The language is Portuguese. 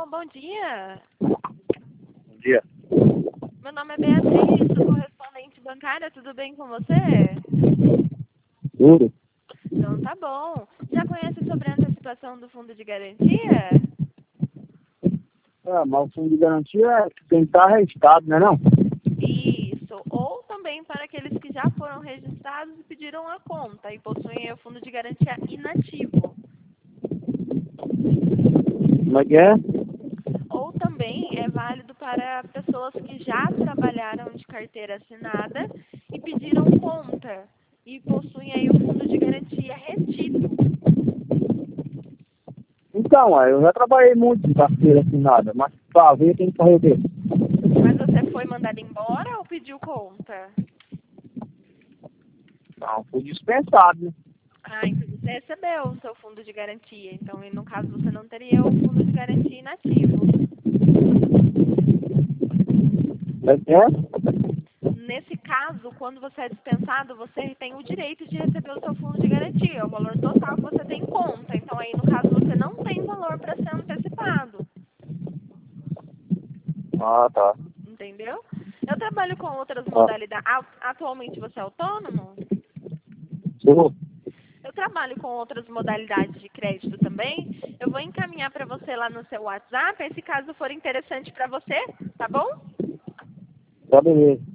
bom dia. Bom dia. Meu nome é Beatriz, sou correspondente bancária, tudo bem com você? Tudo? Então tá bom. Já conhece sobre a antecipação do fundo de garantia? Mas o fundo de garantia tem que estar registrado, né não? Isso, ou também para aqueles que já foram registrados e pediram a conta e possuem o fundo de garantia inativo. Como é que é? Ou também é válido para pessoas que já trabalharam de carteira assinada e pediram conta e possuem aí o fundo de garantia retido. Então, eu já trabalhei muito de carteira assinada, mas para ver tem que fazer o quê? Mas você foi mandado embora ou pediu conta? Não, fui dispensado, né? Ah, então você recebeu o seu fundo de garantia. Então, no caso, você não teria o fundo de garantia inativo. Como é que é? Nesse caso, quando você é dispensado, você tem o direito de receber o seu fundo de garantia, o valor total que você tem em conta. Então, aí, no caso, você não tem valor para ser antecipado. Ah, tá. Entendeu? Eu trabalho com outras modalidades. Atualmente, você é autônomo? Sou. Eu trabalho com outras modalidades de crédito também. Eu vou encaminhar para você lá no seu WhatsApp, esse caso for interessante para você, tá bom? Tá beleza.